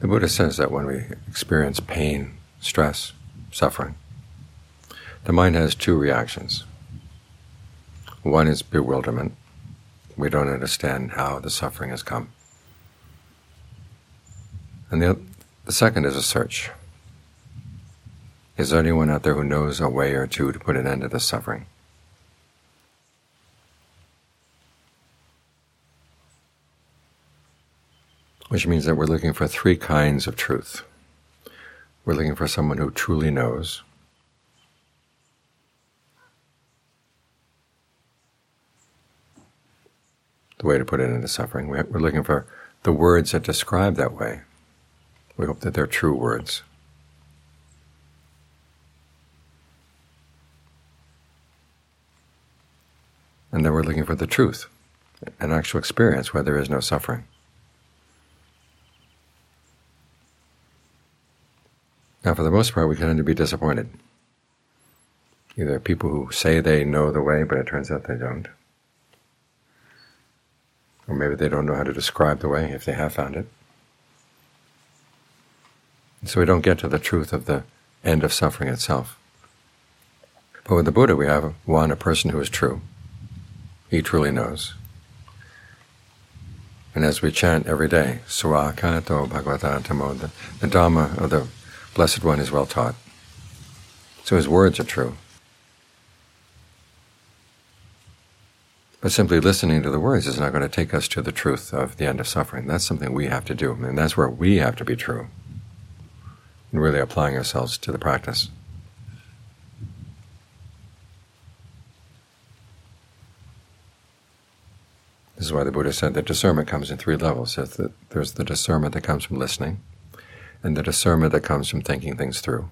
The Buddha says that when we experience pain, stress, suffering, the mind has two reactions. One is bewilderment. We don't understand how the suffering has come. And the second is a search. Is there anyone out there who knows a way or two to put an end to this suffering? Which means that we're looking for three kinds of truth. We're looking for someone who truly knows. The way to put it into suffering. We're looking for the words that describe that way. We hope that they're true words. And then we're looking for the truth, an actual experience where there is no suffering. Now, for the most part, we tend to be disappointed. Either people who say they know the way, but it turns out they don't. Or maybe they don't know how to describe the way, if they have found it. And so we don't get to the truth of the end of suffering itself. But with the Buddha, we have a person who is true. He truly knows. And as we chant every day, Suwakato Bhagavata Tamo, the Dhamma of the Blessed One is well taught. So his words are true. But simply listening to the words is not going to take us to the truth of the end of suffering. That's something we have to do, and that's where we have to be true, and really applying ourselves to the practice. This is why the Buddha said that discernment comes in three levels. There's the discernment that comes from listening, and the discernment that comes from thinking things through.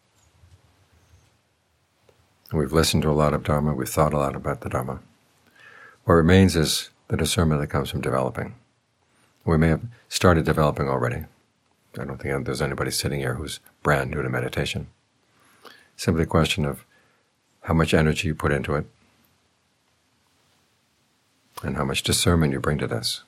And we've listened to a lot of Dharma, we've thought a lot about the Dharma. What remains is the discernment that comes from developing. We may have started developing already. I don't think there's anybody sitting here who's brand new to meditation. Simply a question of how much energy you put into it and how much discernment you bring to this.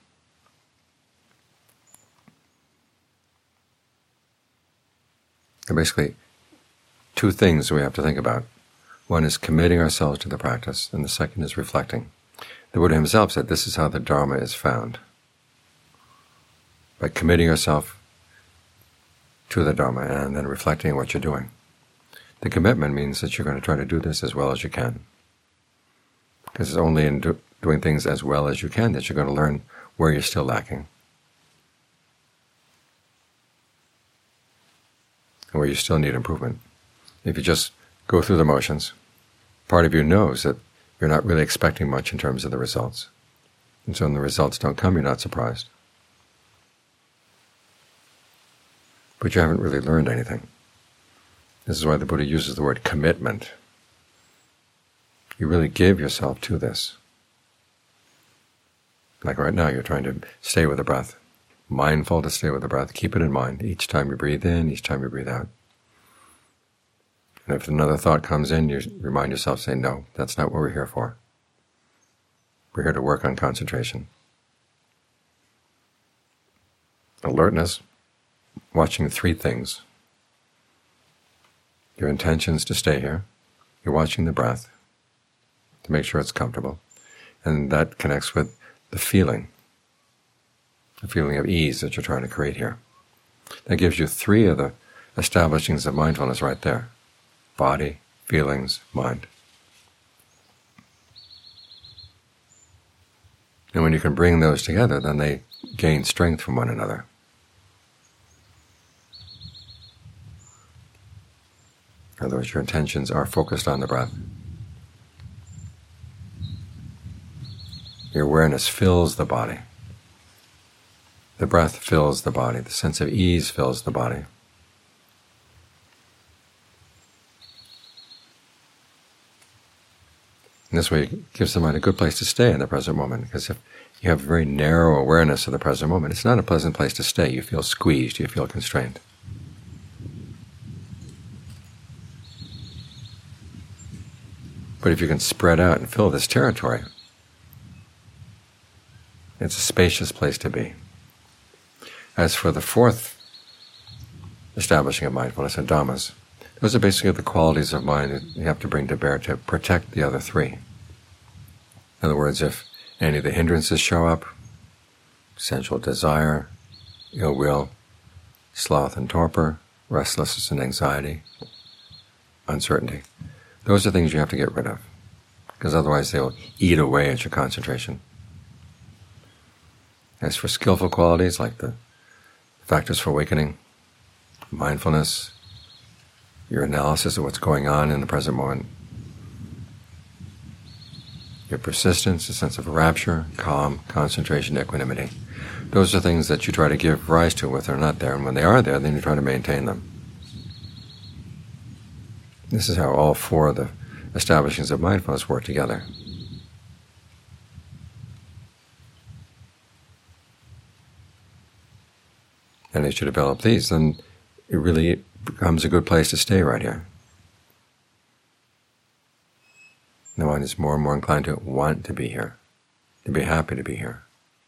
There are basically two things we have to think about. One is committing ourselves to the practice, and the second is reflecting. The Buddha himself said this is how the Dharma is found, by committing yourself to the Dharma and then reflecting on what you're doing. The commitment means that you're going to try to do this as well as you can, because it's only in doing things as well as you can that you're going to learn where you're still lacking and where you still need improvement. If you just go through the motions, part of you knows that you're not really expecting much in terms of the results. And so when the results don't come, you're not surprised. But you haven't really learned anything. This is why the Buddha uses the word commitment. You really give yourself to this. Like right now, you're trying to stay with the breath. Mindful to stay with the breath. Keep it in mind each time you breathe in, each time you breathe out. And if another thought comes in, you remind yourself, say, no, that's not what we're here for. We're here to work on concentration. Alertness, watching three things. Your intentions to stay here. You're watching the breath to make sure it's comfortable. And that connects with the feeling of ease that you're trying to create here. That gives you three of the establishings of mindfulness right there. Body, feelings, mind. And when you can bring those together, then they gain strength from one another. In other words, your intentions are focused on the breath. Your awareness fills the body. The breath fills the body. The sense of ease fills the body. And this way it gives the mind a good place to stay in the present moment, because if you have very narrow awareness of the present moment, it's not a pleasant place to stay. You feel squeezed, you feel constrained. But if you can spread out and fill this territory, it's a spacious place to be. As for the fourth establishing of mindfulness and dhammas. Those are basically the qualities of mind that you have to bring to bear to protect the other three. In other words, if any of the hindrances show up, sensual desire, ill will, sloth and torpor, restlessness and anxiety, uncertainty, those are things you have to get rid of, because otherwise they will eat away at your concentration. As for skillful qualities like the factors for awakening, mindfulness, your analysis of what's going on in the present moment, your persistence, a sense of rapture, calm, concentration, equanimity. Those are things that you try to give rise to when they're not there, and when they are there, then you try to maintain them. This is how all four of the establishings of mindfulness work together. And as you develop these, then it really becomes a good place to stay right here. The mind is more and more inclined to want to be here, to be happy to be here.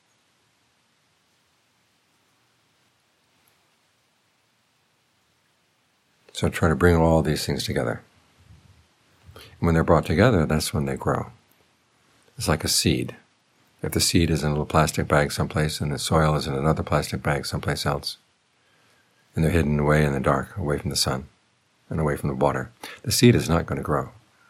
So try to bring all these things together. And when they're brought together, that's when they grow. It's like a seed. If the seed is in a little plastic bag someplace and the soil is in another plastic bag someplace else, and they're hidden away in the dark, away from the sun and away from the water, the seed is not going to grow.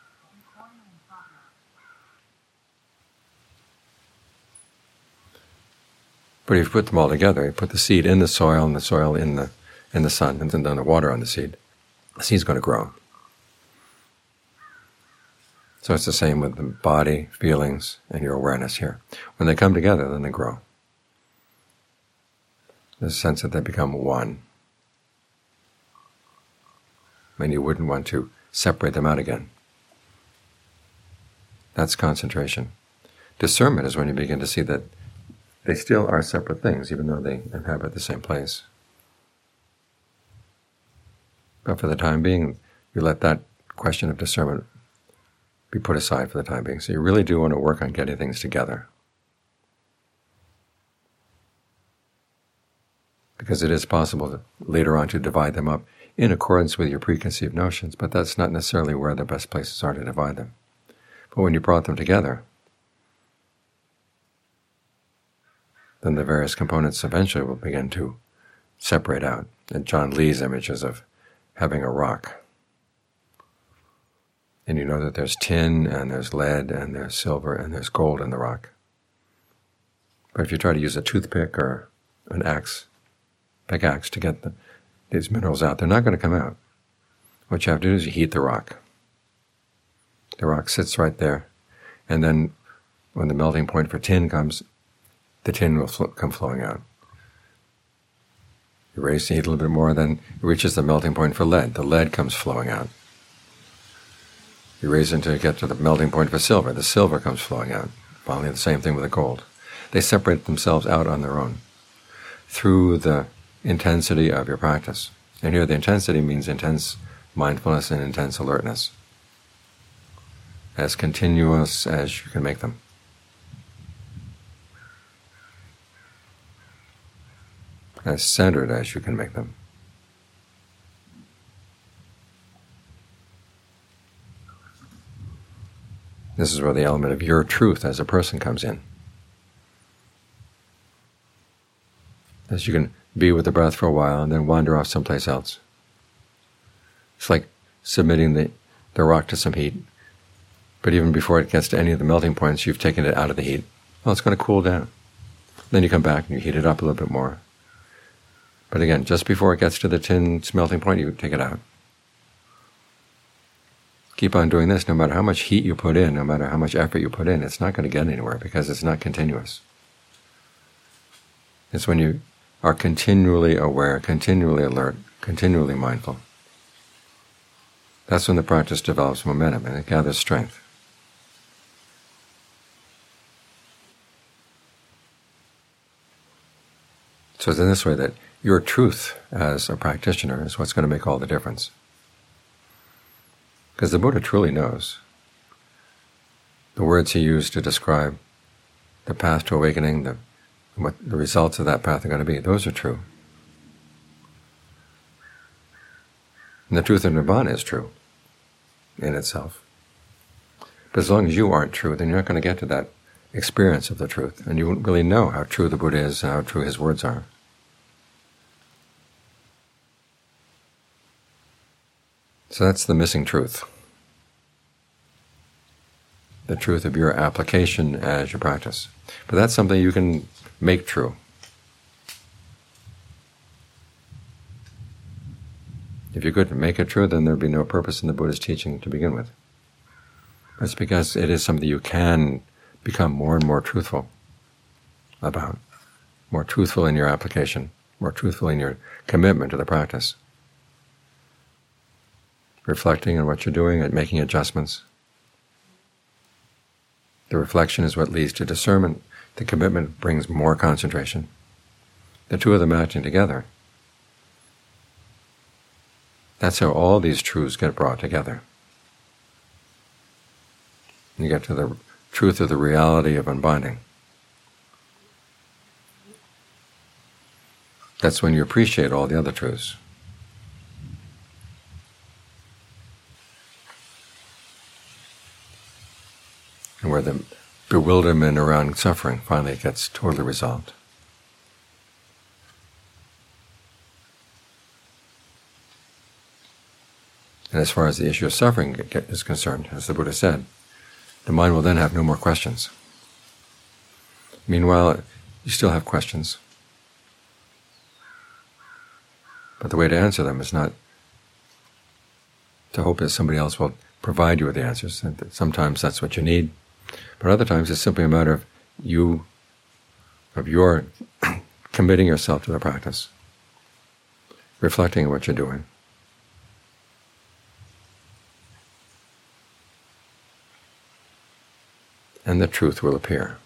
But if you put them all together, you put the seed in the soil and the soil in the sun, and then the water on the seed's going to grow. So it's the same with the body, feelings, and your awareness here. When they come together, then they grow. There's a sense that they become one. And you wouldn't want to separate them out again. That's concentration. Discernment is when you begin to see that they still are separate things, even though they inhabit the same place. But for the time being, you let that question of discernment be put aside for the time being. So you really do want to work on getting things together. Because it is possible to, later on to divide them up in accordance with your preconceived notions, but that's not necessarily where the best places are to divide them. But when you brought them together, then the various components eventually will begin to separate out. And John Lee's images of having a rock. And you know that there's tin, and there's lead, and there's silver, and there's gold in the rock. But if you try to use a toothpick or an pickaxe to get these minerals out, they're not going to come out. What you have to do is you heat the rock. The rock sits right there, and then when the melting point for tin comes, the tin will come flowing out. You raise the heat a little bit more, then it reaches the melting point for lead. The lead comes flowing out. You raise it until you get to the melting point for silver. The silver comes flowing out. Finally, the same thing with the gold. They separate themselves out on their own through the intensity of your practice. And here the intensity means intense mindfulness and intense alertness, as continuous as you can make them. As centered as you can make them. This is where the element of your truth as a person comes in. As you can be with the breath for a while and then wander off someplace else. It's like submitting the rock to some heat, but even before it gets to any of the melting points, you've taken it out of the heat. Well, it's going to cool down. Then you come back and you heat it up a little bit more. But again, just before it gets to the tin's melting point, you take it out. Keep on doing this. No matter how much heat you put in, no matter how much effort you put in, it's not going to get anywhere because it's not continuous. It's when you are continually aware, continually alert, continually mindful. That's when the practice develops momentum and it gathers strength. So it's in this way that your truth as a practitioner is what's going to make all the difference. Because the Buddha truly knows. The words he used to describe the path to awakening, what the results of that path are going to be, those are true. And the truth of Nibbana is true in itself. But as long as you aren't true, then you're not going to get to that experience of the truth, and you won't really know how true the Buddha is and how true his words are. So that's the missing truth. The truth of your application as you practice. But that's something you can make true. If you couldn't make it true, then there would be no purpose in the Buddha's teaching to begin with. That's because it is something you can become more and more truthful about, more truthful in your application, more truthful in your commitment to the practice, reflecting on what you're doing and making adjustments. The reflection is what leads to discernment. The commitment brings more concentration. The two of them acting together. That's how all these truths get brought together. You get to the truth of the reality of unbinding. That's when you appreciate all the other truths. And where the bewilderment around suffering finally gets totally resolved. And as far as the issue of suffering is concerned, as the Buddha said, the mind will then have no more questions. Meanwhile, you still have questions. But the way to answer them is not to hope that somebody else will provide you with the answers. And sometimes that's what you need. But other times it's simply a matter of your committing yourself to the practice, reflecting on what you're doing. And the truth will appear.